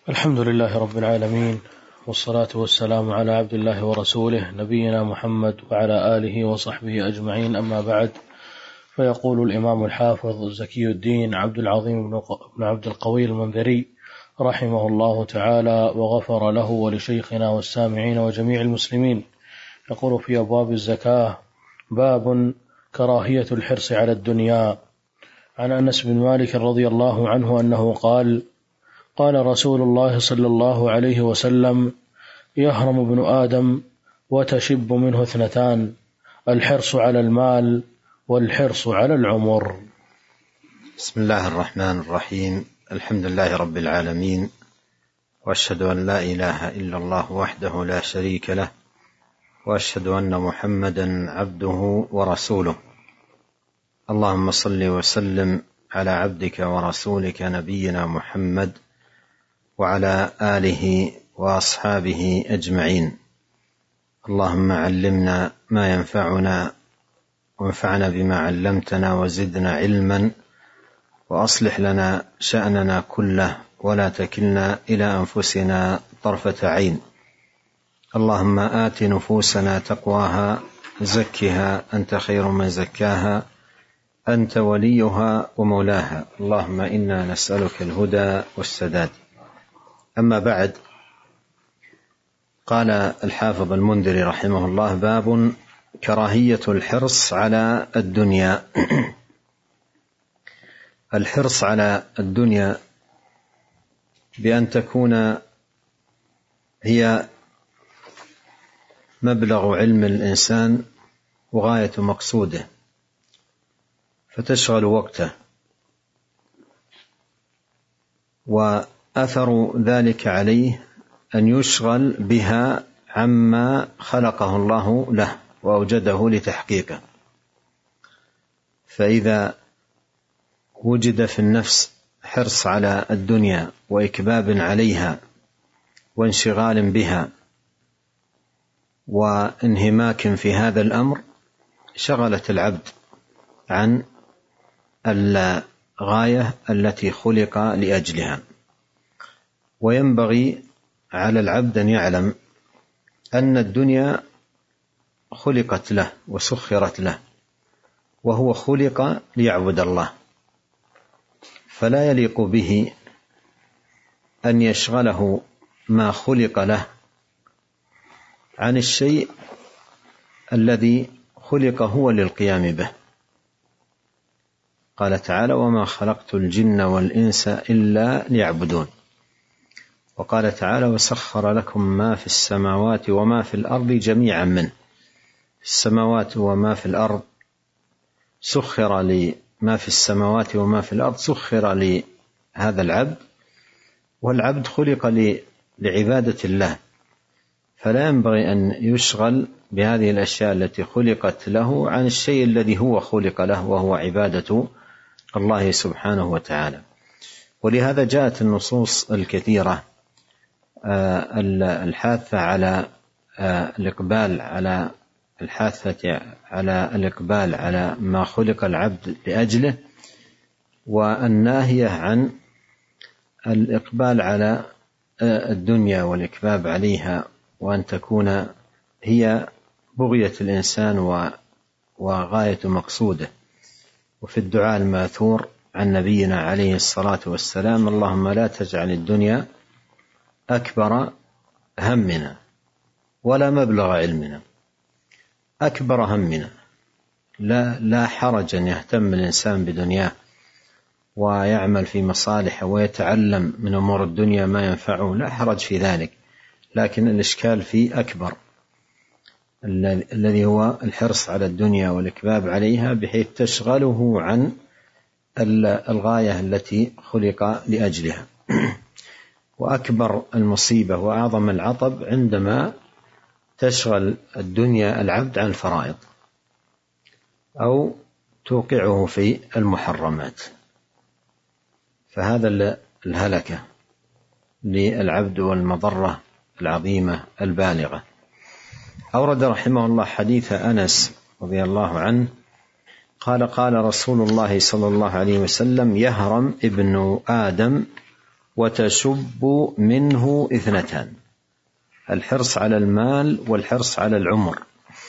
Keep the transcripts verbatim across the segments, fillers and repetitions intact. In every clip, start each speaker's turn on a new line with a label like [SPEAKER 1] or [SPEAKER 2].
[SPEAKER 1] الحمد لله رب العالمين، والصلاة والسلام على عبد الله ورسوله نبينا محمد وعلى آله وصحبه أجمعين، أما بعد. فيقول الإمام الحافظ زكي الدين عبد العظيم بن عبد القوي المنذري رحمه الله تعالى وغفر له ولشيخنا والسامعين وجميع المسلمين، يقول في أبواب الزكاة: باب كراهية الحرص على الدنيا. عن أنس بن مالك رضي الله عنه أنه قال: قال رسول الله صلى الله عليه وسلم: يهرم ابن آدم وتشب منه اثنتان، الحرص على المال والحرص على العمر.
[SPEAKER 2] بسم الله الرحمن الرحيم. الحمد لله رب العالمين، وأشهد أن لا إله إلا الله وحده لا شريك له، وأشهد أن محمدا عبده ورسوله. اللهم صل وسلم على عبدك ورسولك نبينا محمد وعلى آله وأصحابه أجمعين. اللهم علمنا ما ينفعنا وانفعنا بما علمتنا وزدنا علما، وأصلح لنا شأننا كله ولا تكلنا إلى أنفسنا طرفة عين. اللهم آت نفوسنا تقواها زكها أنت خير من زكاها أنت وليها ومولاها. اللهم إنا نسألك الهدى والسداد. أما بعد، قال الحافظ المنذري رحمه الله: باب كراهية الحرص على الدنيا. الحرص على الدنيا بأن تكون هي مبلغ علم الإنسان وغاية مقصوده، فتشغل وقته، وأثر ذلك عليه أن يشغل بها عما خلقه الله له وأوجده لتحقيقه. فإذا وجد في النفس حرص على الدنيا وإكباب عليها وانشغال بها وانهماك في هذا الأمر، شغلت العبد عن الغاية التي خلق لأجلها. وينبغي على العبد أن يعلم أن الدنيا خلقت له وسخرت له، وهو خلق ليعبد الله، فلا يليق به أن يشغله ما خلق له عن الشيء الذي خلق هو للقيام به. قال تعالى: وما خلقت الجن والإنس إلا ليعبدون. وقال تعالى: وسخر لكم ما في السماوات وما في الأرض جميعا منه. السماوات وما في الأرض سخر لما في السماوات وما في الأرض سخر لهذا العبد، والعبد خلق لعبادة الله، فلا ينبغي أن يشغل بهذه الأشياء التي خلقت له عن الشيء الذي هو خلق له، وهو عبادة الله سبحانه وتعالى. ولهذا جاءت النصوص الكثيرة الحاثة على الإقبال على الحاثة على الإقبال على ما خلق العبد لأجله، والناهية عن الإقبال على الدنيا والإكباب عليها، وأن تكون هي بغية الإنسان وغاية مقصوده. وفي الدعاء الماثور عن نبينا عليه الصلاة والسلام: اللهم لا تجعل الدنيا أكبر همنا ولا مبلغ علمنا. أكبر همنا، لا, لا حرج أن يهتم الإنسان بدنياه ويعمل في مصالحه ويتعلم من أمور الدنيا ما ينفعه، لا حرج في ذلك، لكن الإشكال في أكبر الذي هو الحرص على الدنيا والإكباب عليها، بحيث تشغله عن الغاية التي خلق لأجلها. وأكبر المصيبة وأعظم العطب عندما تشغل الدنيا العبد عن الفرائض أو توقعه في المحرمات، فهذا الهلكة للعبد والمضرة العظيمة البالغة. أورد رحمه الله حديث أنس رضي الله عنه قال: قال رسول الله صلى الله عليه وسلم: يهرم ابن آدم وتشب منه اثنتان: الحرص على المال والحرص على العمر.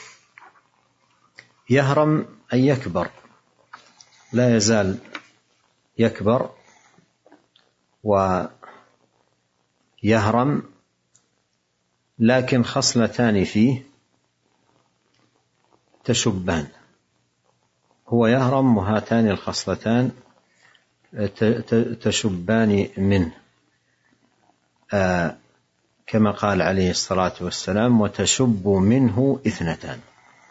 [SPEAKER 2] يهرم أن يكبر، لا يزال يكبر ويهرم، لكن خصلتان فيه تشبان. هو يهرم وهاتان الخصلتان تشبان منه، آه كما قال عليه الصلاة والسلام: وتشب منه اثنتان.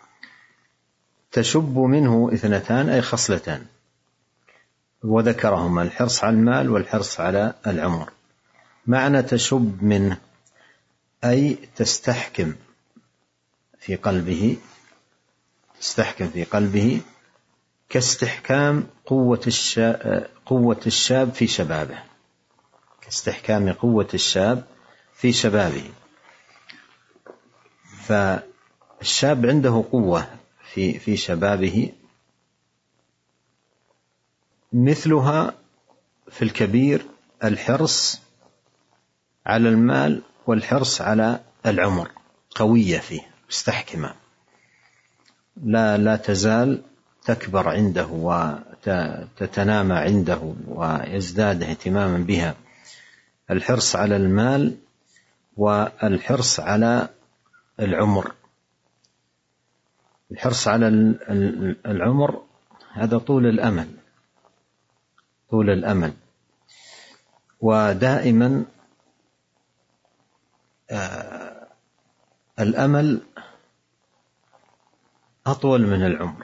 [SPEAKER 2] تشب منه اثنتان أي خصلتان، وذكرهما: الحرص على المال والحرص على العمر. معنى تشب منه أي تستحكم في قلبه، تستحكم في قلبه كاستحكام قوة الشاب, قوة الشاب في شبابه، كاستحكام قوة الشاب في شبابه. فالشاب عنده قوة في في شبابه مثلها في الكبير الحرص على المال والحرص على العمر، قوية فيه مستحكمة، لا لا تزال تكبر عنده وتتنامى عنده ويزداد اهتماما بها. الحرص على المال والحرص على العمر. الحرص على العمر هذا طول الأمل، طول الأمل. ودائما آه الأمل أطول من العمر،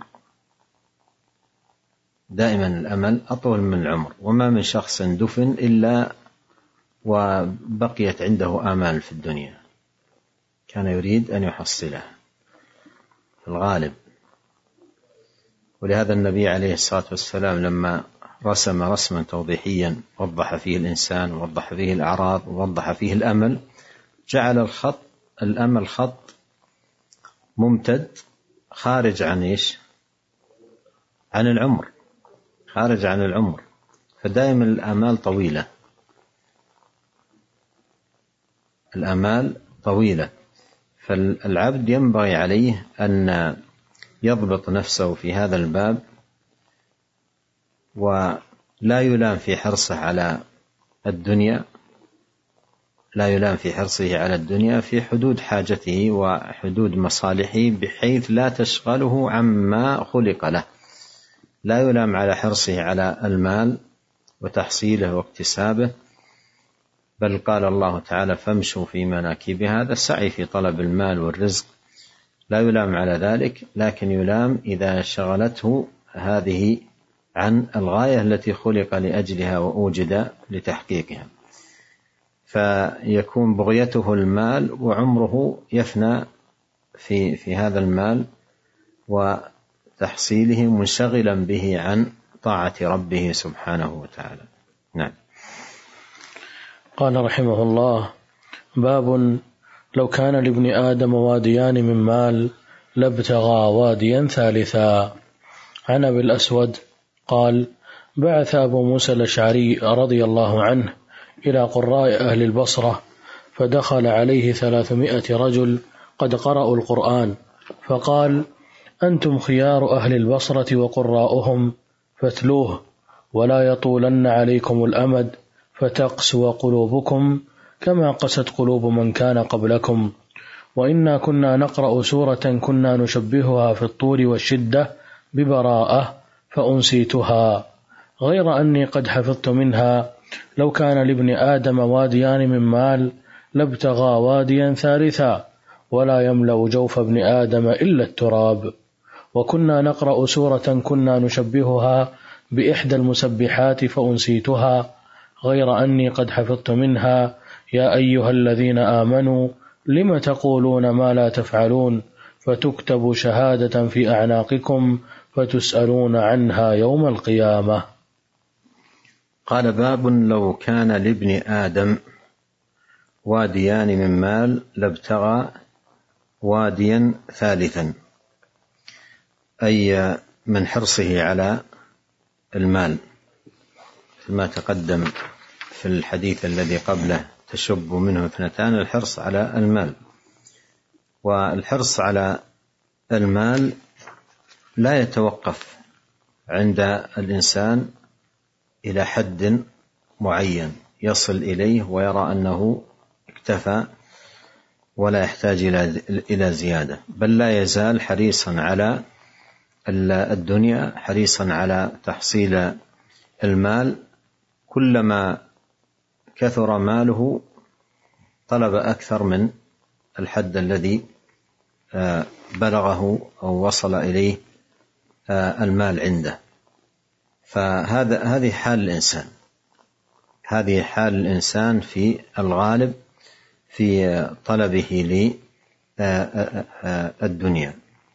[SPEAKER 2] دائما الأمل أطول من العمر. وما من شخص دفن إلا وبقيت عنده آمال في الدنيا كان يريد أن يحصلها في الغالب. ولهذا النبي عليه الصلاة والسلام لما رسم رسما توضيحيا وضح فيه الإنسان ووضح فيه الأعراض ووضح فيه الأمل، جعل الخط الأمل خط ممتد خارج عن إيش؟ عن العمر، خارج عن العمر. فدائما الآمال طويلة، الآمال طويلة. فالعبد ينبغي عليه أن يضبط نفسه في هذا الباب، ولا يلام في حرصه على الدنيا، لا يلام في حرصه على الدنيا في حدود حاجته وحدود مصالحه، بحيث لا تشغله عما خلق له. لا يلام على حرصه على المال وتحصيله واكتسابه، بل قال الله تعالى: فامشوا في مناكبها. هذا السعي في طلب المال والرزق، لا يلام على ذلك، لكن يلام إذا شغلته هذه عن الغاية التي خلق لأجلها وأوجد لتحقيقها، فيكون بغيته المال وعمره يفنى في في هذا المال وتحصيله، منشغلا به عن طاعة ربه سبحانه وتعالى. نعم.
[SPEAKER 1] قال رحمه الله: باب لو كان لابن آدم واديان من مال لابتغى واديا ثالثا. عن أبي الأسود قال: بعث أبو موسى الأشعري رضي الله عنه إلى قراء أهل البصرة، فدخل عليه ثلاثمائة رجل قد قرأوا القرآن، فقال: أنتم خيار أهل البصرة وقراؤهم، فاتلوه ولا يطولن عليكم الأمد، فتقسو قلوبكم كما قست قلوب من كان قبلكم. وإنا كنا نقرأ سورة كنا نشبهها في الطول والشدة ببراءة، فأنسيتها، غير أني قد حفظت منها: لو كان لابن آدم واديان من مال لابتغى واديا ثالثا، ولا يملأ جوف ابن آدم إلا التراب. وكنا نقرأ سورة كنا نشبهها بإحدى المسبحات، فأنسيتها، غير أني قد حفظت منها: يا أيها الذين آمنوا لم تقولون ما لا تفعلون، فتكتب شهادة في أعناقكم، فتسألون عنها يوم القيامة.
[SPEAKER 2] قال: باب لو كان لابن آدم واديان من مال لابتغى واديا ثالثا، أي من حرصه على المال، ما تقدم في في الحديث الذي قبله تشب منه اثنتان: الحرص على المال. والحرص على المال لا يتوقف عند الإنسان إلى حد معين يصل إليه ويرى أنه اكتفى ولا يحتاج إلى زيادة، بل لا يزال حريصا على الدنيا، حريصا على تحصيل المال. كلما كثر ماله طلب أكثر من الحد الذي بلغه أو وصل إليه المال عنده. فهذا هذه حال الإنسان، هذه حال الإنسان في الغالب في طلبه للدنيا.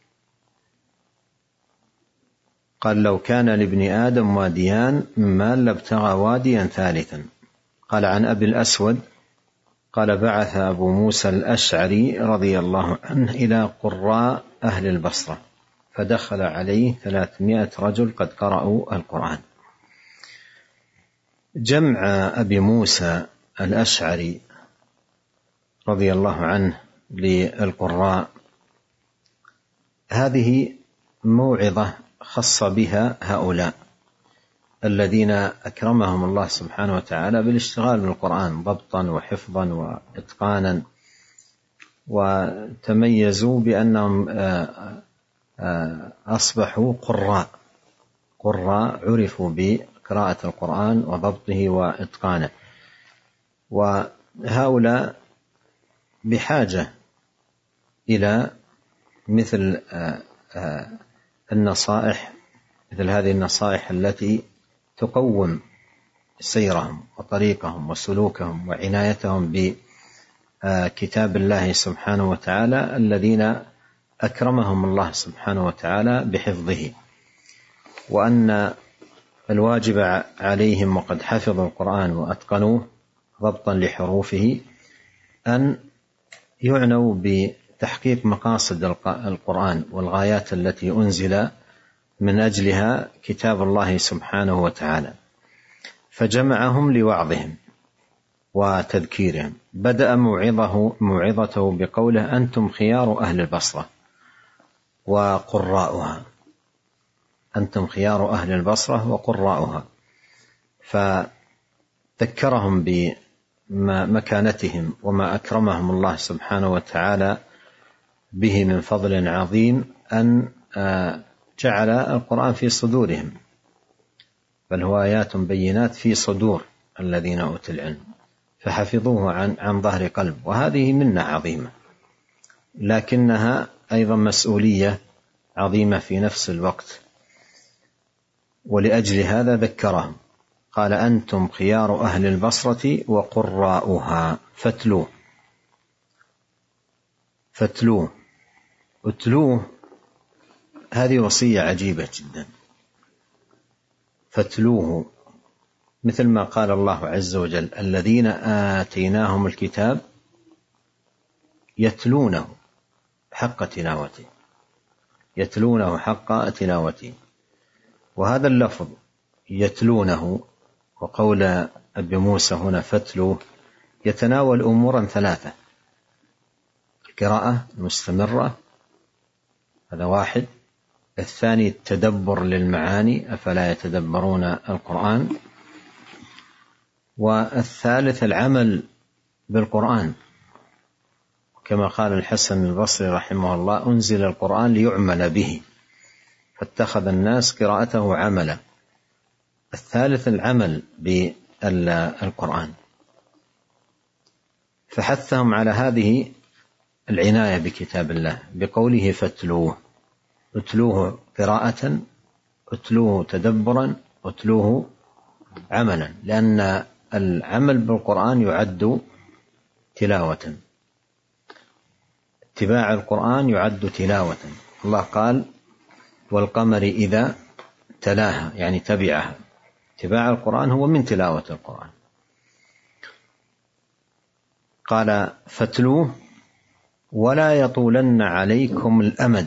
[SPEAKER 2] قال: لو كان لابن آدم واديان من مال لابتغى واديا ثالثا. قال: عن أبي الأسود قال: بعث أبو موسى الأشعري رضي الله عنه إلى قراء أهل البصرة، فدخل عليه ثلاثمائة رجل قد قرأوا القرآن. جمع أبي موسى الأشعري رضي الله عنه للقراء هذه موعظة خص بها هؤلاء الذين أكرمهم الله سبحانه وتعالى بالاشتغال بالقرآن ضبطا وحفظا وإتقانا، وتميزوا بأنهم أصبحوا قراء قراء عرفوا بقراءة القرآن وضبطه وإتقانه. وهؤلاء بحاجة إلى مثل النصائح، مثل هذه النصائح التي تقوم سيرهم وطريقهم وسلوكهم وعنايتهم بكتاب الله سبحانه وتعالى الذين أكرمهم الله سبحانه وتعالى بحفظه، وأن الواجب عليهم وقد حفظوا القرآن وأتقنوه ضبطا لحروفه أن يعنوا بتحقيق مقاصد القرآن والغايات التي أنزل من أجلها كتاب الله سبحانه وتعالى. فجمعهم لوعظهم وتذكيرهم. بدأ موعظه موعظته بقوله: أنتم خيار أهل البصرة وقراؤها. أنتم خيار أهل البصرة وقراؤها. فذكرهم بمكانتهم وما أكرمهم الله سبحانه وتعالى به من فضل عظيم، أن جعل القرآن في صدورهم، بل هو آيات بينات في صدور الذين أوتوا العلم، فحفظوه عن عن ظهر قلب. وهذه منة عظيمة، لكنها أيضا مسؤولية عظيمة في نفس الوقت، ولأجل هذا ذكرهم. قال: أنتم خيار أهل البصرة وقراؤها فاتلوه. فاتلوه اتلوه هذه وصية عجيبة جدا. فاتلوه مثل ما قال الله عز وجل: الذين آتيناهم الكتاب يتلونه حق تلاوته، يتلونه حق تلاوته. وهذا اللفظ يتلونه وقول أبي موسى هنا فتلوه يتناول أمورا ثلاثة: القراءة المستمرة، هذا واحد. الثاني التدبر للمعاني، أفلا يتدبرون القرآن. والثالث العمل بالقرآن، كما قال الحسن البصري رحمه الله: أنزل القرآن ليعمل به فاتخذ الناس قراءته عملا. الثالث العمل بالقرآن. فحثهم على هذه العناية بكتاب الله بقوله: فاتلوه. اتلوه قراءة، اتلوه تدبرا، اتلوه عملا، لأن العمل بالقرآن يعد تلاوة. اتباع القرآن يعد تلاوة. الله قال: والقمر إذا تلاها، يعني تبعها. اتباع القرآن هو من تلاوة القرآن. قال: فاتلوه ولا يطولن عليكم الأمد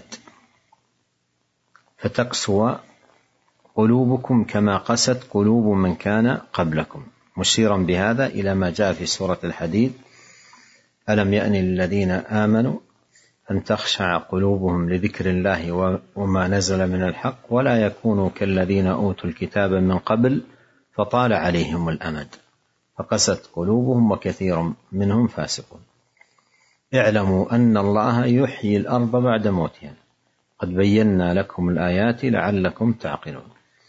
[SPEAKER 2] فتقسو قلوبكم كما قست قلوب من كان قبلكم. مشيرا بهذا إلى ما جاء في سورة الحديد: ألم يأن للذين آمنوا أن تخشع قلوبهم لذكر الله وما نزل من الحق ولا يكونوا كالذين أوتوا الكتاب من قبل فطال عليهم الأمد فقست قلوبهم وكثير منهم فاسقون. اعلموا أن الله يحيي الأرض بعد موتها قد بينا لكم الآيات لعلكم تعقلون.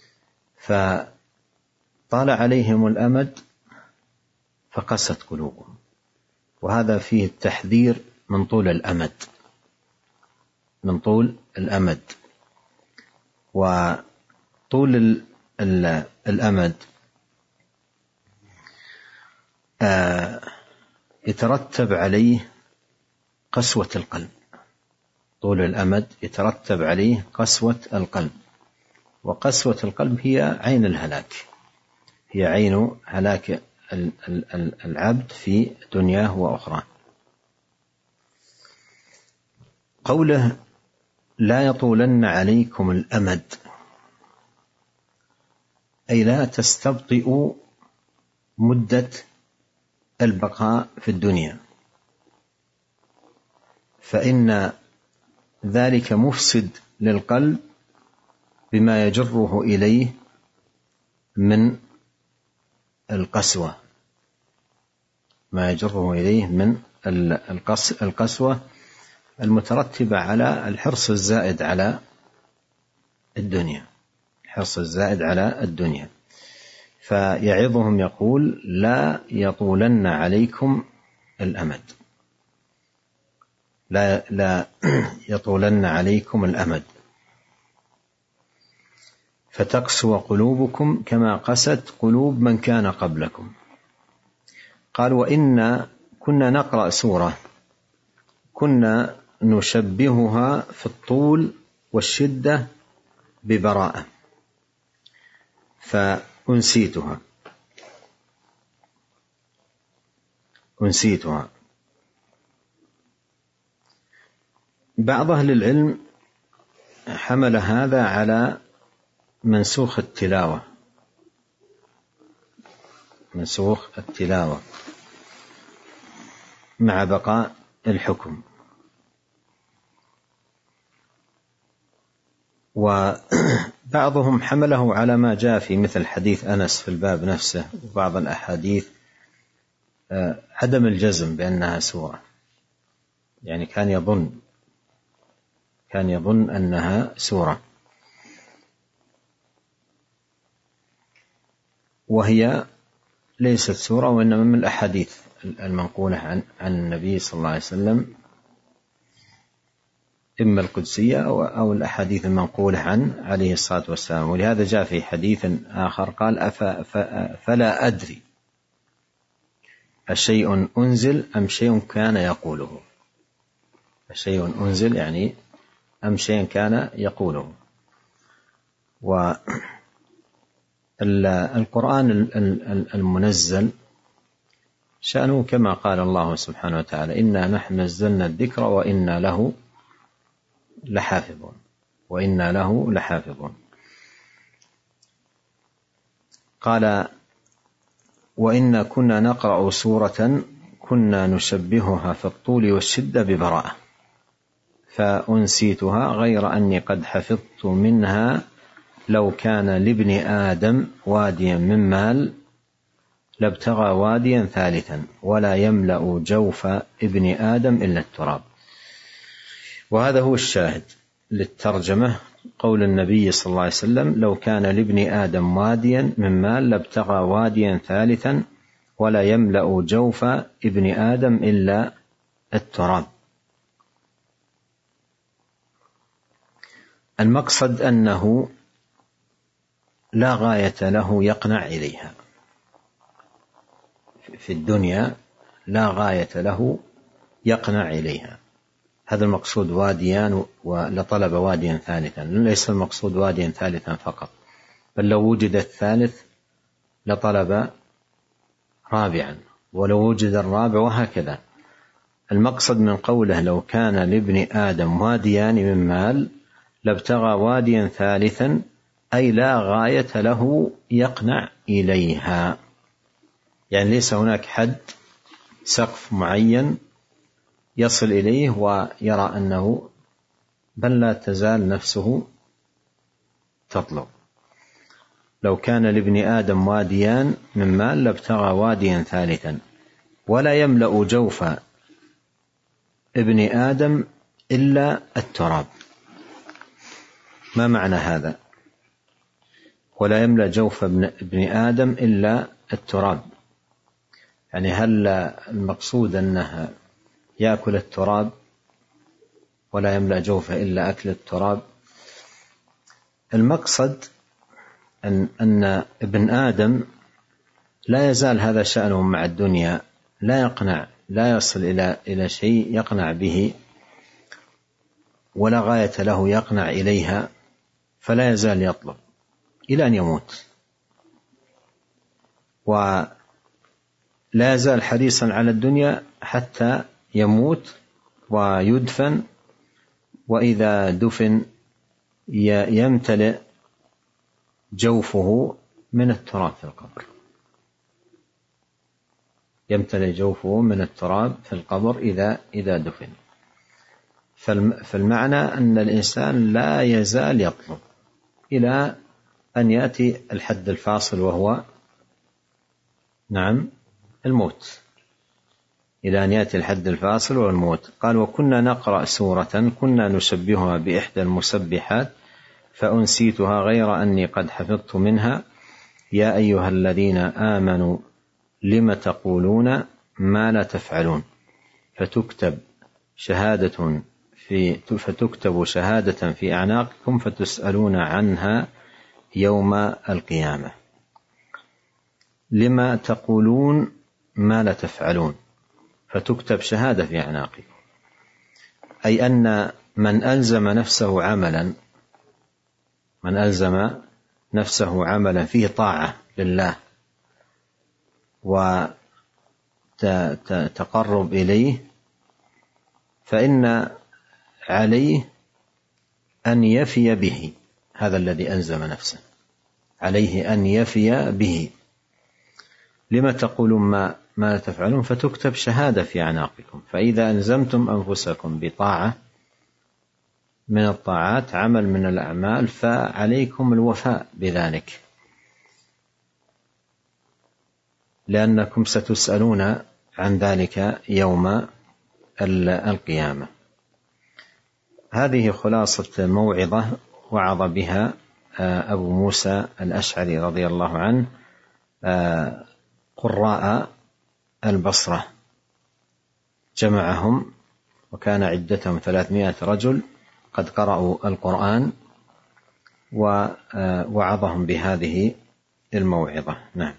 [SPEAKER 2] فطال عليهم الأمد فقست قلوبهم، وهذا فيه التحذير من طول الأمد من طول الأمد وطول الأمد يترتب عليه قسوة القلب. طول الأمد يترتب عليه قسوة القلب، وقسوة القلب هي عين الهلاك، هي عين هلاك العبد في دنياه وأخراه. قوله لا يطولن عليكم الأمد أي لا تستبطئوا مدة البقاء في الدنيا، فإن ذلك مفسد للقلب بما يجره إليه من القسوة ما يجره إليه من القسوة المترتبة على الحرص الزائد على الدنيا الحرص الزائد على الدنيا. فيعظهم يقول لا يطولن عليكم الأمد لا, لا يطولن عليكم الأمد فتقسو قلوبكم كما قست قلوب من كان قبلكم. قال وإنا كنا نقرأ سورة كنا نشبهها في الطول والشدة ببراءة فأنسيتها أنسيتها بعض أهل العلم حمل هذا على منسوخ التلاوة منسوخ التلاوة مع بقاء الحكم، وبعضهم حمله على ما جاء في مثل حديث أنس في الباب نفسه وبعض الأحاديث عدم الجزم بأنها سورة، يعني كان يظن كان يظن أنها سورة، وهي ليست سورة وإنما من الأحاديث المنقولة عن عن النبي صلى الله عليه وسلم، إما القدسية أو الأحاديث المنقولة عن عليه الصلاة والسلام. ولهذا جاء في حديث آخر قال فلا أدري أشيء أنزل أم شيء كان يقوله أشيء أنزل يعني أم شيء كان يقوله. والقرآن المنزل شأنه كما قال الله سبحانه وتعالى إنا نحن نزلنا الذكر وإنا له لحافظون وإنا له لحافظون. قال وإنا كنا نقرأ سورة كنا نشبهها في الطول والشدة ببراءة فأنسيتها غير أني قد حفظت منها لو كان لابن آدم واديا من مال لابتغى واديا ثالثا ولا يملأ جوف ابن آدم إلا التراب. وهذا هو الشاهد للترجمة قول النبي صلى الله عليه وسلم لو كان لابن آدم واديا من مال لابتغى واديا ثالثا ولا يملأ جوف ابن آدم إلا التراب. المقصد أنه لا غاية له يقنع إليها في الدنيا، لا غاية له يقنع إليها، هذا المقصود واديان ولطلب واديا ثالثا، ليس المقصود واديا ثالثا فقط، بل لو وجد الثالث لطلب رابعا ولو وجد الرابع وهكذا. المقصد من قوله لو كان لابن آدم واديان من مال لابتغى واديا ثالثا أي لا غاية له يقنع إليها. يعني ليس هناك حد سقف معين يصل إليه ويرى أنه بل لا تزال نفسه تطلب. لو كان لابن آدم واديان من مال لابتغى واديا ثالثا ولا يملأ جوف ابن آدم إلا التراب. ما معنى هذا؟ ولا يملأ جوف ابن آدم إلا التراب، يعني هل المقصود أنه يأكل التراب ولا يملأ جوفه إلا أكل التراب؟ المقصد أن, أن ابن آدم لا يزال هذا شأنه مع الدنيا، لا يقنع، لا يصل إلى إلى شيء يقنع به ولا غاية له يقنع إليها، فلا يزال يطلب إلى أن يموت، ولا يزال حريصا على الدنيا حتى يموت ويدفن، وإذا دفن يمتلئ جوفه من التراب في القبر، يمتلئ جوفه من التراب في القبر إذا إذا دفن. فالمعنى أن الإنسان لا يزال يطلب إلى أن يأتي الحد الفاصل وهو نعم الموت، إلى أن يأتي الحد الفاصل والموت. قال: وكنا نقرأ سورة كنا نشبهها بإحدى المسبحات فأنسيتها غير أني قد حفظت منها يا أيها الذين آمنوا لم تقولون ما لا تفعلون فتكتب شهادة في فتكتب شهادة في أعناقكم فتسألون عنها يوم القيامة. لما تقولون ما لا تفعلون فتكتب شهادة في أعناقكم، أي أن من ألزم نفسه عملا من ألزم نفسه عملا فيه طاعة لله وتقرب إليه، فإن عليه أن يفي به، هذا الذي ألزم نفسه عليه أن يفي به. لما تقولون ما ما لا تفعلون فتكتب شهادة في أعناقكم، فإذا ألزمتم أنفسكم بطاعة من الطاعات، عمل من الأعمال، فعليكم الوفاء بذلك، لأنكم ستسألون عن ذلك يوم القيامة. هذه خلاصة موعظة وعظ بها أبو موسى الأشعري رضي الله عنه قراء البصرة، جمعهم وكان عدتهم ثلاثمائة رجل قد قرأوا القرآن ووعظهم بهذه الموعظة. نعم.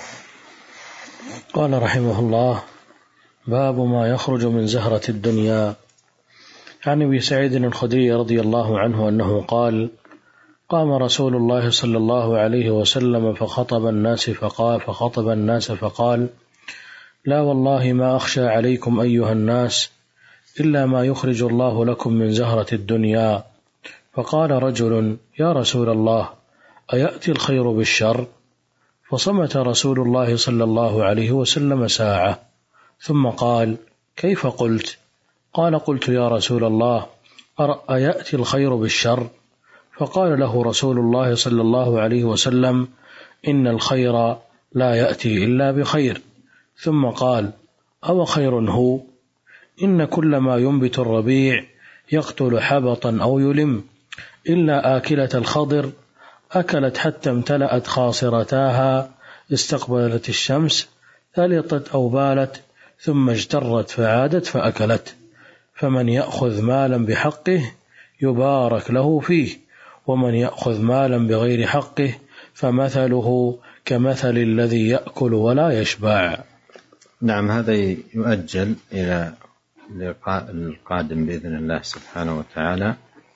[SPEAKER 1] قال رحمه الله: باب ما يخرج من زهرة الدنيا. عن أبي سعيد الخدري رضي الله عنه أنه قال: قام رسول الله صلى الله عليه وسلم فخطب الناس فقال فخطب الناس فقال: لا والله ما أخشى عليكم أيها الناس إلا ما يخرج الله لكم من زهرة الدنيا. فقال رجل: يا رسول الله أيأتي الخير بالشر؟ فصمت رسول الله صلى الله عليه وسلم ساعة ثم قال: كيف قلت؟ قال: قلت يا رسول الله أيأتي الخير بالشر؟ فقال له رسول الله صلى الله عليه وسلم: إن الخير لا يأتي إلا بخير. ثم قال: أو خير هو؟ إن كل ما ينبت الربيع يقتل حبطا أو يلم إلا آكلة الخضر أكلت حتى امتلأت خاصرتاها، استقبلت الشمس ثلطت أو بالت ثم اجترت فعادت فأكلت. فمن يأخذ مالا بحقه يبارك له فيه، ومن يأخذ مالا بغير حقه فمثله كمثل الذي يأكل ولا يشبع.
[SPEAKER 2] نعم، هذا يؤجل إلى اللقاء القادم بإذن الله سبحانه وتعالى،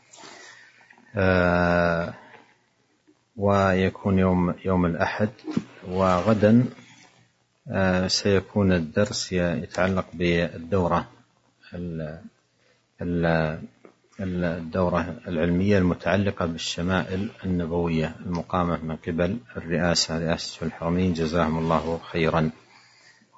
[SPEAKER 2] آه ويكون يوم يوم الأحد، وغدا آه سيكون الدرس يتعلق بالدورة الدورة العلمية المتعلقة بالشمائل النبوية المقامة من قبل الرئاسة رئاسة الحرمين، جزاهم الله خيرا.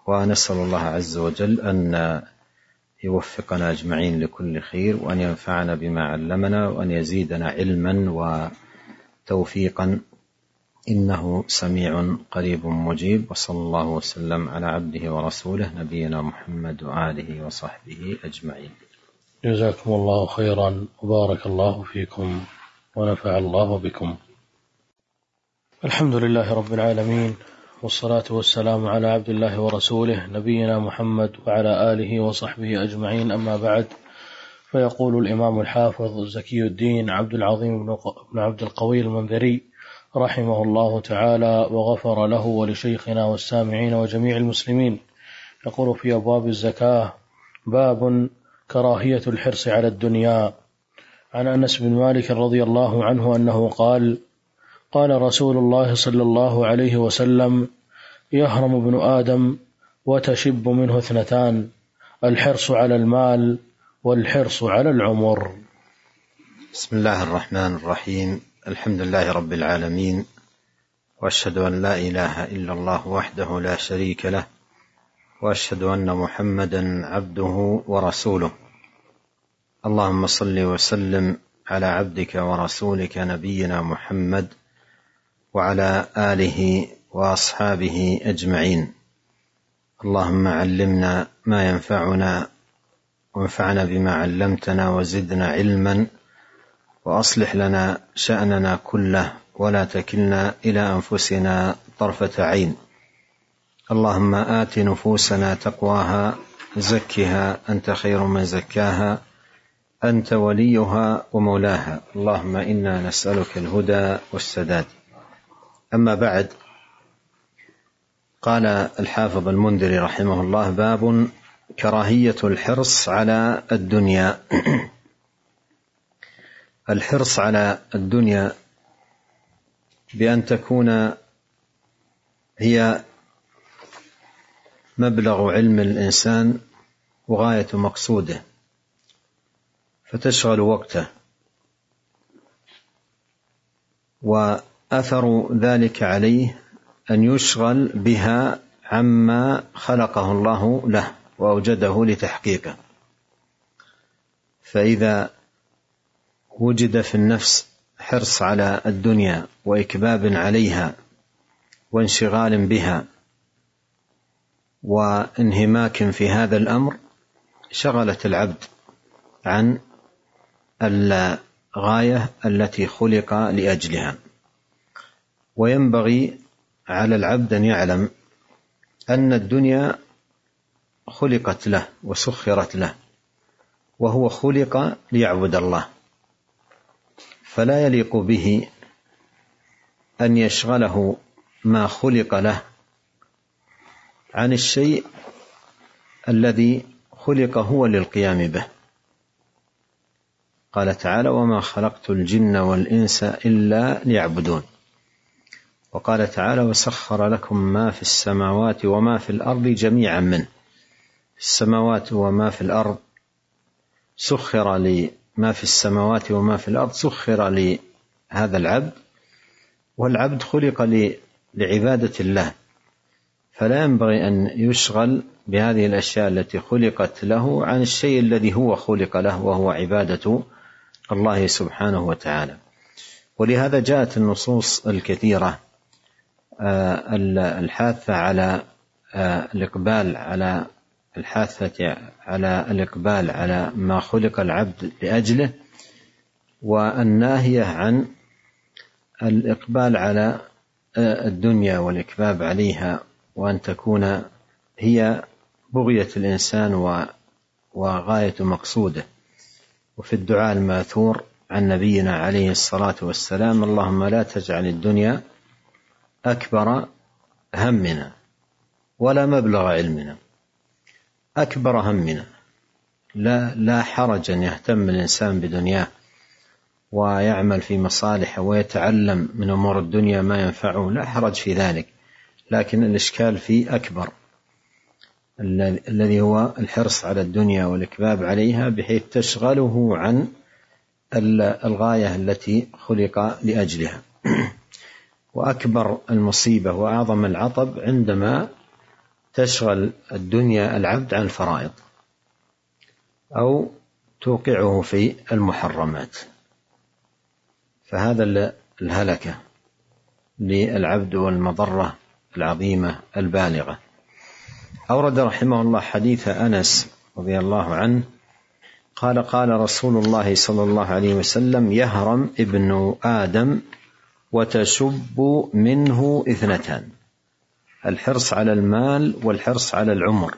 [SPEAKER 2] ونسأل الله عز وجل أن يوفقنا أجمعين لكل خير، وأن ينفعنا بما علمنا، وأن يزيدنا علما وتوفيقا، إنه سميع قريب مجيب. وصلى الله وسلم على عبده ورسوله نبينا محمد وآله وصحبه أجمعين.
[SPEAKER 1] جزاكم الله خيرا وبارك الله فيكم ونفع الله بكم. الحمد لله رب العالمين، والصلاة والسلام على عبد الله ورسوله نبينا محمد وعلى آله وصحبه أجمعين، أما بعد. فيقول الإمام الحافظ زكي الدين عبد العظيم بن عبد القوي المنذري رحمه الله تعالى وغفر له ولشيخنا والسامعين وجميع المسلمين، يقول في أبواب الزكاة: باب كراهية الحرص على الدنيا. عن أنس بن مالك رضي الله عنه أنه قال: قال رسول الله صلى الله عليه وسلم: يهرم ابن آدم وتشب منه اثنتان، الحرص على المال والحرص على العمر.
[SPEAKER 2] بسم الله الرحمن الرحيم. الحمد لله رب العالمين، وأشهد أن لا إله إلا الله وحده لا شريك له، وأشهد أن محمدا عبده ورسوله. اللهم صل وسلم على عبدك ورسولك نبينا محمد وعلى آله وأصحابه أجمعين. اللهم علمنا ما ينفعنا، وانفعنا بما علمتنا، وزدنا علما، وأصلح لنا شأننا كله، ولا تكلنا إلى أنفسنا طرفة عين. اللهم آت نفوسنا تقواها، زكها أنت خير من زكاها، أنت وليها ومولاها. اللهم إنا نسألك الهدى والسداد. أما بعد، قال الحافظ المنذري رحمه الله: باب كراهية الحرص على الدنيا. الحرص على الدنيا بأن تكون هي مبلغ علم الإنسان وغاية مقصوده، فتشغل وقته، وأثر ذلك عليه أن يشغل بها عما خلقه الله له وأوجده لتحقيقه. فإذا وجد في النفس حرص على الدنيا وإكباب عليها وانشغال بها وانهماك في هذا الأمر، شغلت العبد عن الغاية التي خلق لأجلها. وينبغي على العبد أن يعلم أن الدنيا خلقت له وسخرت له، وهو خلق ليعبد الله، فلا يليق به أن يشغله ما خلق له عن الشيء الذي خلق هو للقيام به. قال تعالى: وما خلقت الجن والإنس إلا ليعبدون. وقال تعالى: وسخر لكم ما في السماوات وما في الأرض جميعا منه. السماوات وما في الأرض سخر لما في السماوات وما في الأرض سخر لهذا العبد، والعبد خلق لعبادة الله، فلا ينبغي أن يشغل بهذه الأشياء التي خلقت له عن الشيء الذي هو خلق له، وهو عبادة الله سبحانه وتعالى. ولهذا جاءت النصوص الكثيرة الحاثة على الإقبال على الحاثة على الإقبال على ما خلق العبد لأجله، والناهية عن الإقبال على الدنيا والإكباب عليها، وأن تكون هي بغية الإنسان وغاية مقصوده. وفي الدعاء الماثور عن نبينا عليه الصلاة والسلام: اللهم لا تجعل الدنيا أكبر همنا ولا مبلغ علمنا. أكبر همنا، لا, لا حرج أن يهتم الإنسان بدنياه ويعمل في مصالحه ويتعلم من أمور الدنيا ما ينفعه، لا حرج في ذلك، لكن الإشكال في أكبر الذي هو الحرص على الدنيا والإكباب عليها، بحيث تشغله عن الغاية التي خلق لأجلها. وأكبر المصيبة وأعظم العطب عندما تشغل الدنيا العبد عن الفرائض أو توقعه في المحرمات، فهذا الهلكة للعبد والمضرة العظيمة البالغة. أورد رحمه الله حديث أنس رضي الله عنه قال قال رسول الله صلى الله عليه وسلم: يهرم ابن آدم وتشب منه اثنتان: الحرص على المال والحرص على العمر.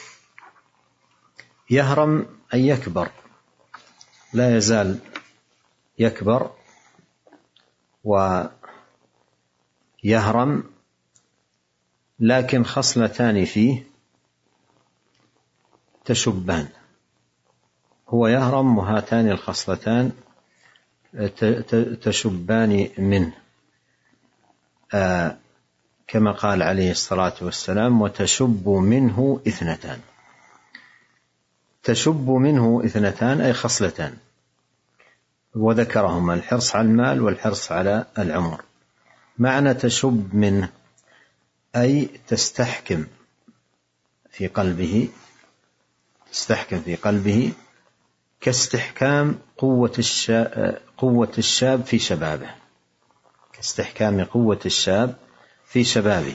[SPEAKER 2] يهرم أن يكبر، لا يزال يكبر ويهرم، لكن خصلتان فيه تشبان. هو يهرم وهاتان الخصلتان تشبان منه، آه كما قال عليه الصلاة والسلام: وتشب منه اثنتان. تشب منه اثنتان أي خصلتان، وذكرهما: الحرص على المال والحرص على العمر. معنى تشب منه أي تستحكم في قلبه، تستحكم في قلبه كاستحكام قوة الشاب, قوة الشاب في شبابه، كاستحكام قوة الشاب في شبابه.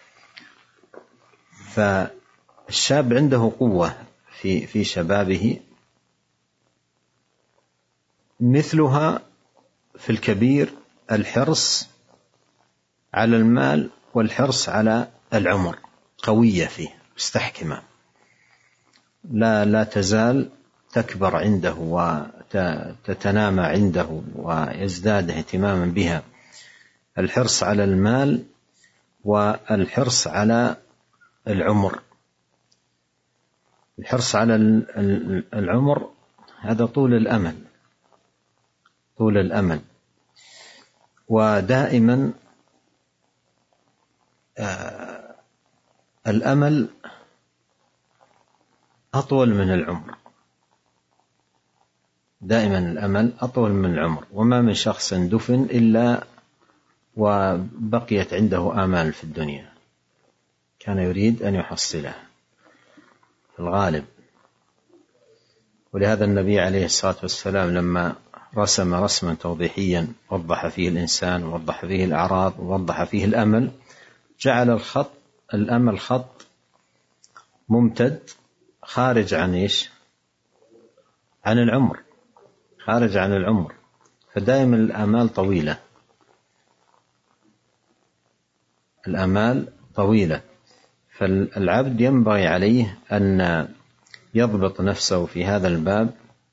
[SPEAKER 2] فالشاب عنده قوة في في شبابه مثلها في الكبير الحرص على المال والحرص على العمر، قوية فيه مستحكمة، لا لا تزال تكبر عنده وتتنامى عنده ويزداد اهتماما بها. الحرص على المال والحرص على العمر. الحرص على العمر هذا طول الأمل، طول الأمل، ودائما آه الأمل أطول من العمر، دائما الأمل أطول من العمر. وما من شخص دفن إلا وبقيت عنده آمال في الدنيا كان يريد أن يحصلها في الغالب. ولهذا النبي عليه الصلاة والسلام لما رسم رسما توضيحيا وضح فيه الإنسان ووضح فيه الأعراض ووضح فيه الأمل، جعل الخط الأمل خط ممتد خارج عن إيش؟ عن العمر، خارج عن العمر. فدائما الآمال طويلة، الآمال طويلة. فالعبد ينبغي عليه أن يضبط نفسه في هذا الباب،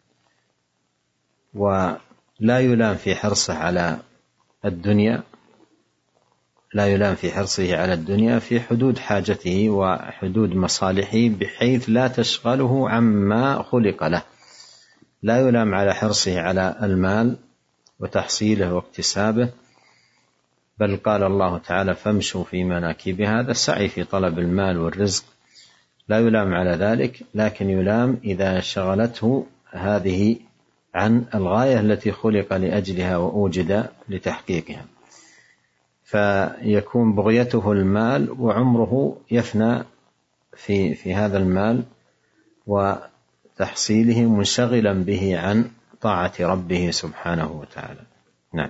[SPEAKER 2] ولا يلام في حرصه على الدنيا، لا يلام في حرصه على الدنيا في حدود حاجته وحدود مصالحه، بحيث لا تشغله عما خلق له. لا يلام على حرصه على المال وتحصيله واكتسابه، بل قال الله تعالى: فامشوا في مناكبها. هذا السعي في طلب المال والرزق، لا يلام على ذلك، لكن يلام إذا شغلته هذه عن الغاية التي خلق لأجلها وأوجد لتحقيقها، فيكون بغيته المال وعمره يفنى في في هذا المال وتحصيله، منشغلا به عن طاعة ربه سبحانه وتعالى. نعم.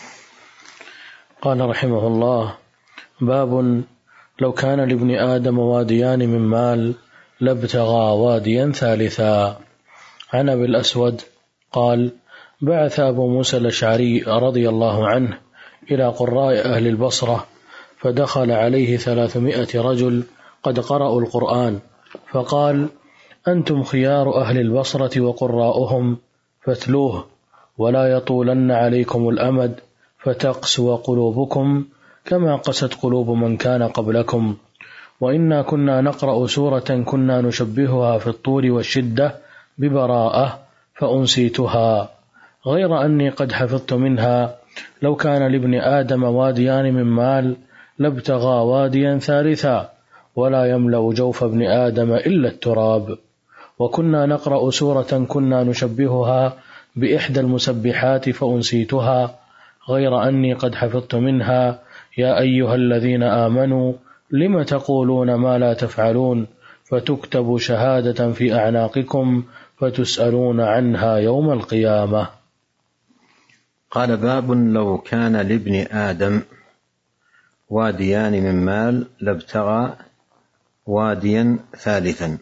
[SPEAKER 1] قال رحمه الله: باب لو كان لابن آدم واديان من مال لابتغى واديا ثالثا. عن أبي الأسود قال: بعث أبو موسى الأشعري رضي الله عنه إلى قراء أهل البصرة، فدخل عليه ثلاثمائة رجل قد قرأوا القرآن، فقال: أنتم خيار أهل البصرة وقراؤهم، فاتلوه ولا يطولن عليكم الأمد، فتقسو قلوبكم كما قست قلوب من كان قبلكم. وإنا كنا نقرأ سورة كنا نشبهها في الطول والشدة ببراءة، فأنسيتها، غير أني قد حفظت منها: لو كان لابن آدم واديان من مال لابتغى واديا ثالثا، ولا يملأ جوف ابن آدم إلا التراب. وكنا نقرأ سورة كنا نشبهها بإحدى المسبحات، فأنسيتها، غير أني قد حفظت منها: يا أيها الذين آمنوا لم تقولون ما لا تفعلون فتكتب شهادة في أعناقكم فتسألون عنها يوم القيامة.
[SPEAKER 2] قال: باب لو كان لابن آدم واديان من مال لابتغى واديا ثالثا،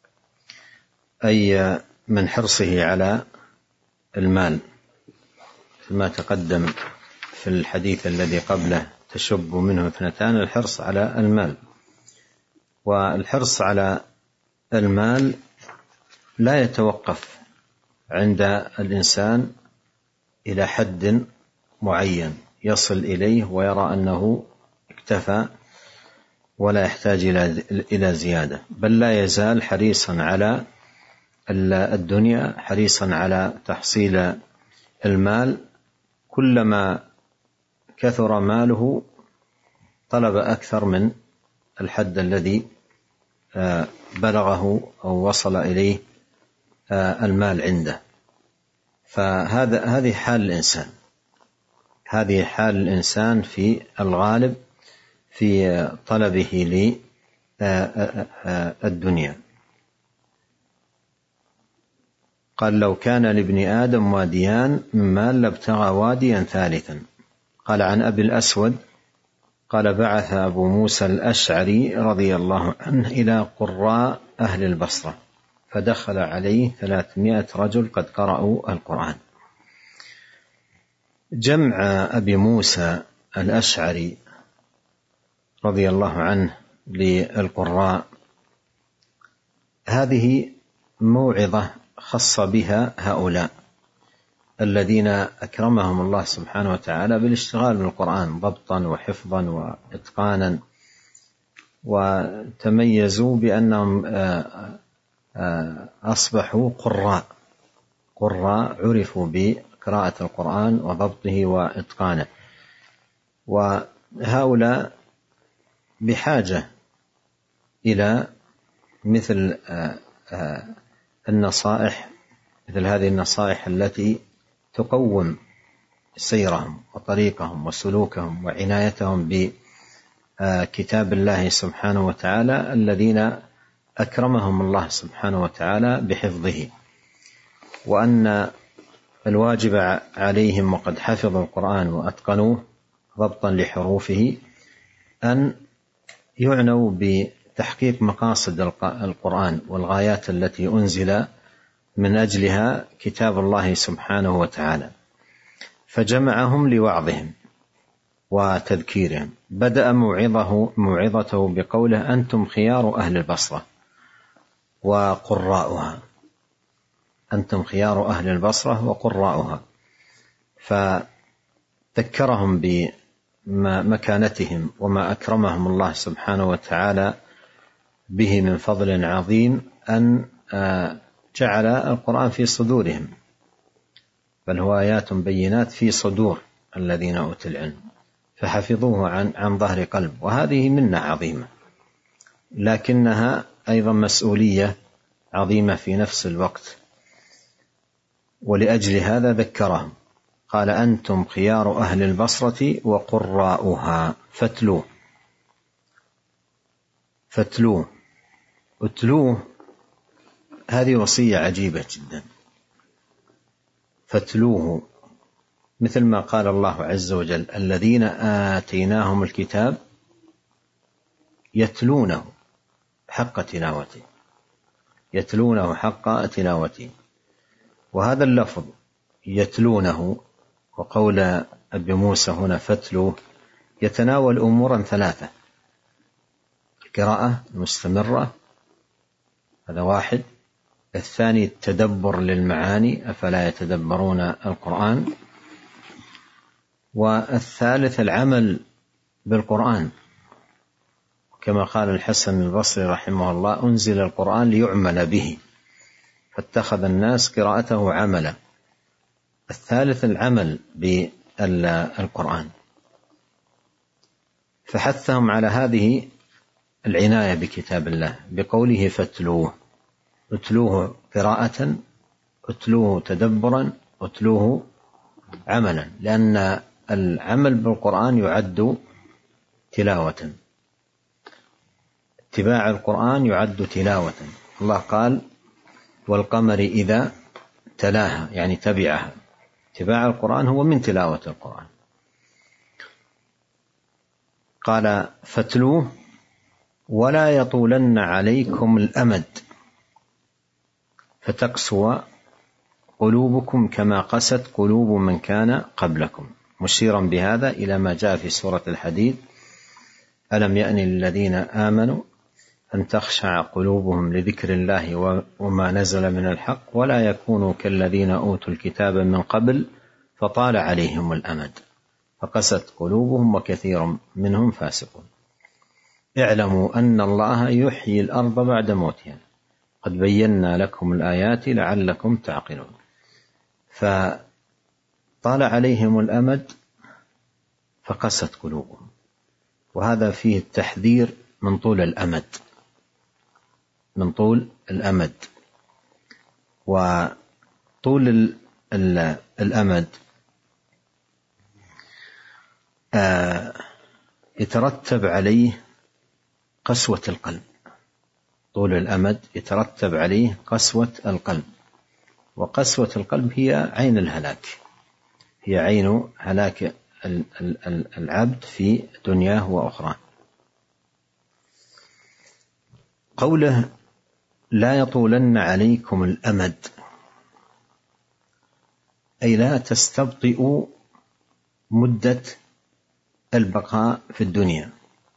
[SPEAKER 2] أي من حرصه على المال، ما تقدم في الحديث الذي قبله تشب منه اثنتان: الحرص على المال. والحرص على المال لا يتوقف عند الإنسان إلى حد معين يصل إليه ويرى أنه اكتفى ولا يحتاج إلى زيادة، بل لا يزال حريصا على الدنيا، حريصا على تحصيل المال. كلما كثر ماله طلب أكثر من الحد الذي بلغه أو وصل إليه المال عنده. فهذا هذه حال الإنسان، هذه حال الإنسان في الغالب في طلبه للدنيا. قال: لو كان لابن آدم واديان من مال لابتغى واديا ثالثا. قال: عن أبي الأسود قال: بعث أبو موسى الأشعري رضي الله عنه إلى قراء أهل البصرة، فدخل عليه ثلاثمائة رجل قد قرأوا القرآن. جمع أبي موسى الأشعري رضي الله عنه للقراء هذه موعظة خص بها هؤلاء الذين أكرمهم الله سبحانه وتعالى بالاشتغال بالقرآن ضبطا وحفظا وإتقانا، وتميزوا بأنهم أصبحوا قراء قراء عرفوا بقراءة القرآن وضبطه وإتقانه. وهؤلاء بحاجة إلى مثل النصائح، مثل هذه النصائح التي تقوم سيرهم وطريقهم وسلوكهم وعنايتهم بكتاب الله سبحانه وتعالى الذين أكرمهم الله سبحانه وتعالى بحفظه، وأن الواجب عليهم وقد حفظوا القرآن وأتقنوه ضبطا لحروفه أن يعنوا بتحقيق مقاصد القرآن والغايات التي أنزل من أجلها كتاب الله سبحانه وتعالى. فجمعهم لوعظهم وتذكيرهم. بدأ موعظه موعظته بقوله: أنتم خيار أهل البصرة وقراؤها، أنتم خيار أهل البصرة وقراؤها. فذكرهم بمكانتهم وما أكرمهم الله سبحانه وتعالى به من فضل عظيم، أن جعل القرآن في صدورهم، بل هو آيات بينات في صدور الذين أوتوا العلم، فحفظوه عن عن ظهر قلب. وهذه منة عظيمة، لكنها أيضا مسؤولية عظيمة في نفس الوقت، ولأجل هذا ذكرهم. قال: أنتم خيار أهل البصرة وقراؤها فاتلوه. فاتلوه اتلوه هذه وصية عجيبة جدا. فاتلوه مثل ما قال الله عز وجل: الذين آتيناهم الكتاب يتلونه حق تلاوته، يتلونه حق تلاوته. وهذا اللفظ يتلونه وقول أبي موسى هنا فاتلوه يتناول أمورا ثلاثة: القراءة المستمرة، هذا واحد. الثاني التدبر للمعاني، أفلا يتدبرون القرآن. والثالث العمل بالقرآن، كما قال الحسن البصري رحمه الله: أنزل القرآن ليعمل به فاتخذ الناس قراءته عملا. الثالث العمل بالقرآن. فحثهم على هذه العناية بكتاب الله بقوله فاتلوه. اتلوه قراءة، اتلوه تدبرا، اتلوه عملا، لأن العمل بالقرآن يعد تلاوة. اتباع القرآن يعد تلاوة. الله قال والقمر إذا تلاها، يعني تبعها. اتباع القرآن هو من تلاوة القرآن. قال فاتلوه ولا يطولن عليكم الأمد فتقسو قلوبكم كما قست قلوب من كان قبلكم، مشيرا بهذا إلى ما جاء في سورة الحديد: ألم يأن للذين آمنوا أن تخشع قلوبهم لذكر الله وما نزل من الحق ولا يكونوا كالذين أوتوا الكتاب من قبل فطال عليهم الأمد فقست قلوبهم وكثير منهم فاسقون. اعلموا أن الله يحيي الأرض بعد موتها قد بينا لكم الآيات لعلكم تعقلون. فطال عليهم الأمد فقست قلوبهم، وهذا فيه التحذير من طول الأمد من طول الأمد وطول ال ال الأمد آه يترتب عليه قسوة القلب. طول الأمد يترتب عليه قسوة القلب، وقسوة القلب هي عين الهلاك، هي عين هلاك العبد في دنياه وأخراه. قوله لا يطولن عليكم الأمد أي لا تستبطئوا مدة البقاء في الدنيا،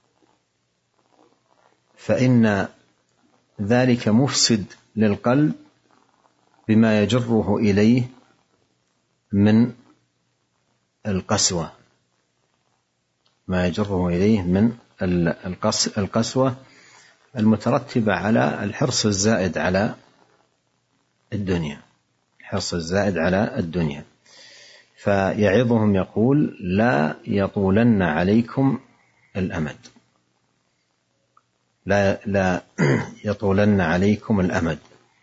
[SPEAKER 2] فإن ذلك مفسد للقلب بما يجره إليه من القسوة ما يجره إليه من القسوة المترتبة على الحرص الزائد على الدنيا الحرص الزائد على الدنيا. فيعظهم يقول لا يطولن عليكم الأمد لا, لا يطولن عليكم الأمد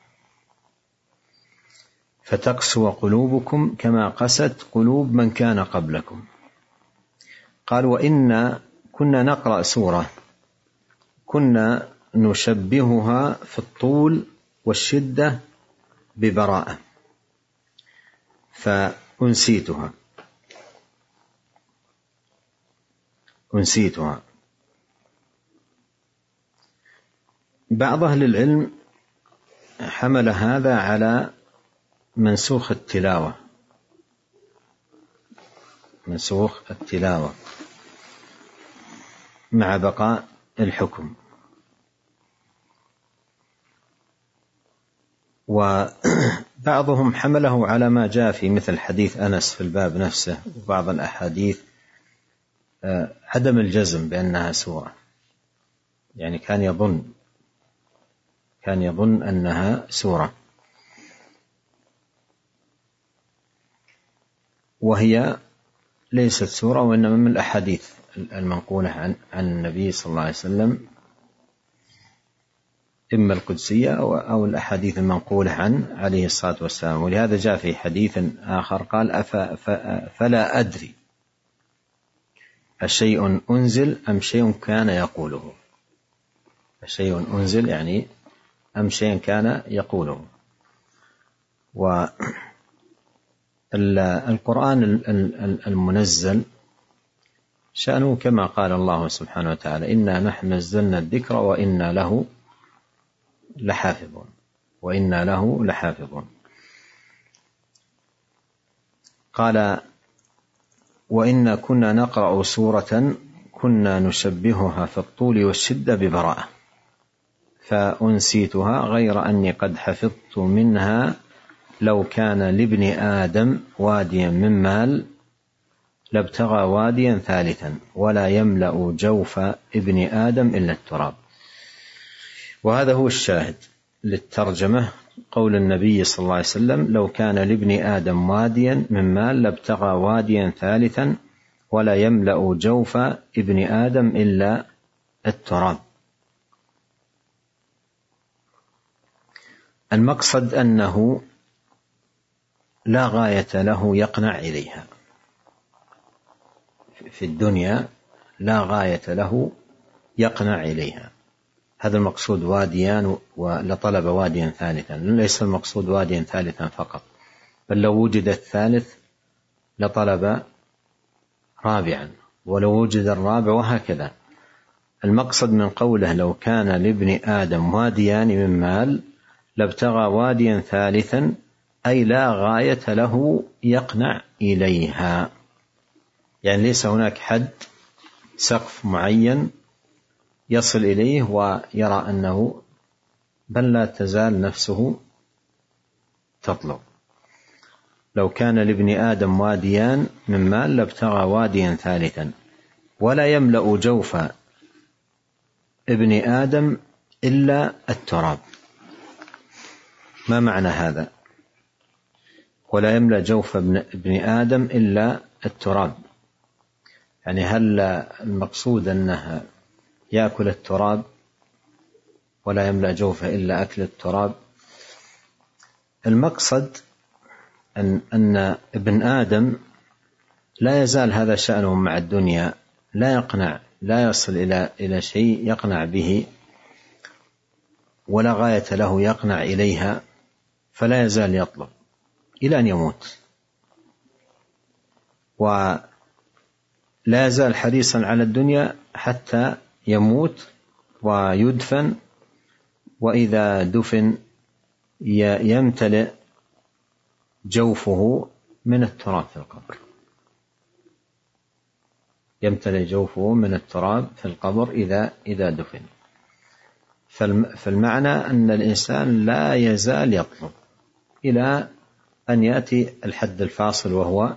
[SPEAKER 2] فتقسو قلوبكم كما قست قلوب من كان قبلكم. قال وإنا كنا نقرأ سورة كنا نشبهها في الطول والشدة ببراءة فأنسيتها أنسيتها بعض أهل العلم حمل هذا على منسوخ التلاوة منسوخ التلاوة مع بقاء الحكم، وبعضهم حمله على ما جاء في مثل حديث أنس في الباب نفسه وبعض الأحاديث عدم الجزم بأنها سورة، يعني كان يظن كان يظن أنها سورة، وهي ليست سورة وإنما من الأحاديث المنقولة عن عن النبي صلى الله عليه وسلم، إما القدسية أو الأحاديث المنقولة عن عليه الصلاة والسلام. ولهذا جاء في حديث آخر قال فلا أدري أشيء أنزل أم شيء كان يقوله أشيء أنزل يعني أم شيء كان يقوله. والقرآن المنزل شأنه كما قال الله سبحانه وتعالى إنا نحن نزلنا الذكر وإنا له لحافظون وإنا له لحافظون. قال وإنا كنا نقرأ سورة كنا نشبهها في الطول والشدة ببراءة فأنسيتها غير أني قد حفظت منها لو كان لابن آدم واديا من مال لابتغى واديا ثالثا ولا يملأ جوف ابن آدم إلا التراب. وهذا هو الشاهد للترجمة قول النبي صلى الله عليه وسلم لو كان لابن آدم واديا من مال لابتغى واديا ثالثا ولا يملأ جوف ابن آدم إلا التراب. المقصد أنه لا غاية له يقنع إليها في الدنيا، لا غاية له يقنع إليها، هذا المقصود واديان ولطلب واديا ثالثا، ليس المقصود واديا ثالثا فقط، بل لو وجد الثالث لطلب رابعا، ولو وجد الرابع، وهكذا. المقصد من قوله لو كان لابن آدم واديان من مال لابتغى واديا ثالثا، أي لا غاية له يقنع إليها، يعني ليس هناك حد سقف معين يصل إليه ويرى أنه، بل لا تزال نفسه تطلب. لو كان لابن آدم واديان من مال لابتغى واديا ثالثا، ولا يملأ جوف ابن آدم إلا التراب. ما معنى هذا؟ ولا يملأ جوف ابن آدم إلا التراب، يعني هل المقصود أنه يأكل التراب ولا يملأ جوفه إلا أكل التراب؟ المقصد أن, أن ابن آدم لا يزال هذا شأنه مع الدنيا، لا يقنع، لا يصل إلى إلى شيء يقنع به، ولا غاية له يقنع إليها، فلا يزال يطلب إلى أن يموت، ولا يزال حريصا على الدنيا حتى يموت ويدفن، وإذا دفن يمتلئ جوفه من التراب في القبر، يمتلئ جوفه من التراب في القبر إذا إذا دفن. فالمعنى أن الإنسان لا يزال يطلب إلى أن يأتي الحد الفاصل، وهو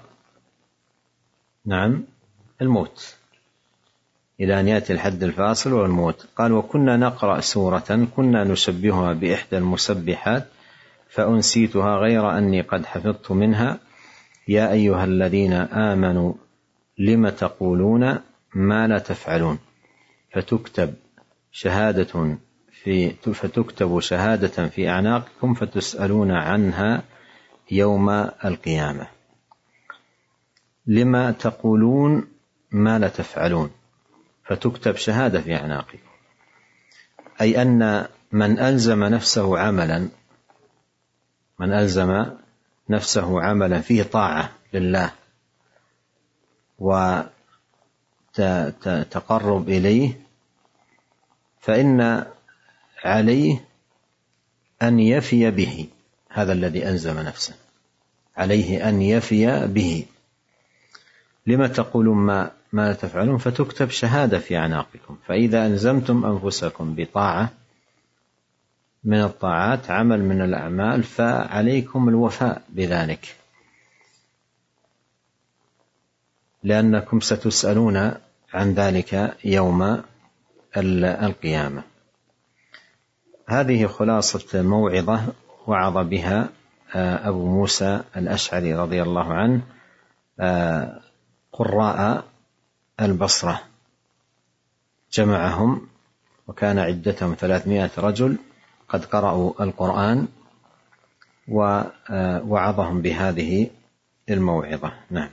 [SPEAKER 2] نعم الموت، إلى أن يأتي الحد الفاصل والموت. قال وكنا نقرأ سورة كنا نشبهها بإحدى المسبحات فأنسيتها غير أني قد حفظت منها يا أيها الذين آمنوا لم تقولون ما لا تفعلون فتكتب شهادة في فتكتب شهادة في أعناقكم فتسألون عنها يوم القيامة. لما تقولون ما لا تفعلون فتكتب شهادة في أعناقكم، أي أن من ألزم نفسه عملا من ألزم نفسه عملا فيه طاعة لله وتقرب إليه، فإن عليه أن يفي به، هذا الذي ألزم نفسه عليه أن يفي به. لما تقولون ما ما لا تفعلون فتكتب شهادة في أعناقكم، فإذا ألزمتم أنفسكم بطاعة من الطاعات، عمل من الأعمال، فعليكم الوفاء بذلك، لأنكم ستسألون عن ذلك يوم القيامة. هذه خلاصة موعظة وعظ بها أبو موسى الأشعري رضي الله عنه قراء البصرة، جمعهم وكان عدتهم ثلاثمائة رجل قد قرأوا القرآن، ووعظهم بهذه الموعظة. نعم.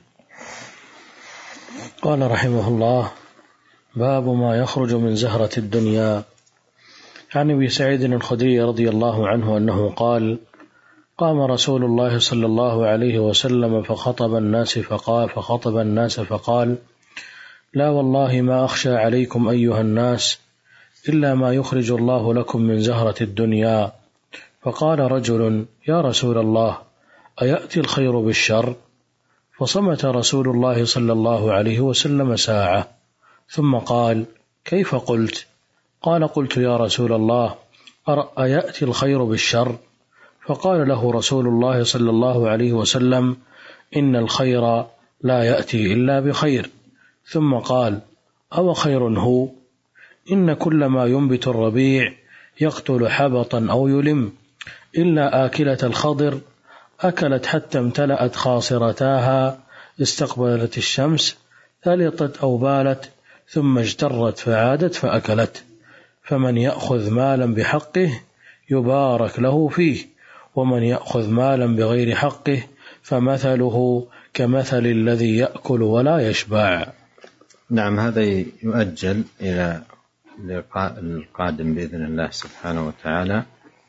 [SPEAKER 1] قال رحمه الله: باب ما يخرج من زهرة الدنيا. عن أبي سعيد الخدري رضي الله عنه أنه قال: قام رسول الله صلى الله عليه وسلم فخطب الناس فقال فخطب الناس فقال: لا والله ما أخشى عليكم أيها الناس إلا ما يخرج الله لكم من زهرة الدنيا. فقال رجل: يا رسول الله أيأتي الخير بالشر؟ فصمت رسول الله صلى الله عليه وسلم ساعة ثم قال: كيف قلت؟ قال: قلت يا رسول الله أيأتي الخير بالشر؟ فقال له رسول الله صلى الله عليه وسلم: إن الخير لا يأتي إلا بخير. ثم قال: أو خير هو؟ إن كل ما ينبت الربيع يقتل حبطا أو يلم إلا آكلة الخضر أكلت حتى امتلأت خاصرتاها، استقبلت الشمس ثلطت أو بالت ثم اجترت فعادت فأكلت. فمن يأخذ مالا بحقه يبارك له فيه، ومن يأخذ مالا بغير حقه فمثله كمثل الذي يأكل ولا يشبع.
[SPEAKER 2] نعم، هذا يؤجل إلى اللقاء القادم بإذن الله سبحانه وتعالى،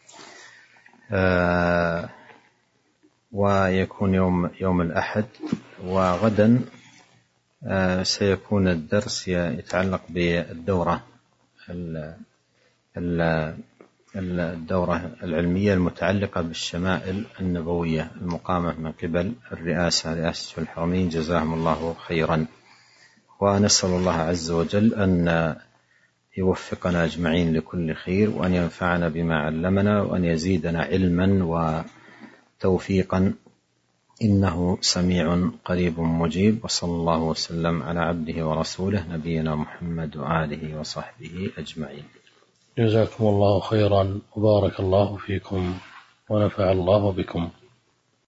[SPEAKER 2] آه ويكون يوم يوم الأحد. وغدا آه سيكون الدرس يتعلق بالدورة الدورة العلمية المتعلقة بالشمائل النبوية المقامة من قبل الرئاسة رئاسة الحرمين، جزاهم الله خيرا. ونسأل الله عز وجل أن يوفقنا أجمعين لكل خير، وأن ينفعنا بما علمنا، وأن يزيدنا علما وتوفيقا، إنه سميع قريب مجيب. وصلى الله وسلم على عبده ورسوله نبينا محمد وآله وصحبه أجمعين.
[SPEAKER 1] جزاكم الله خيرا وبارك الله فيكم ونفع الله بكم.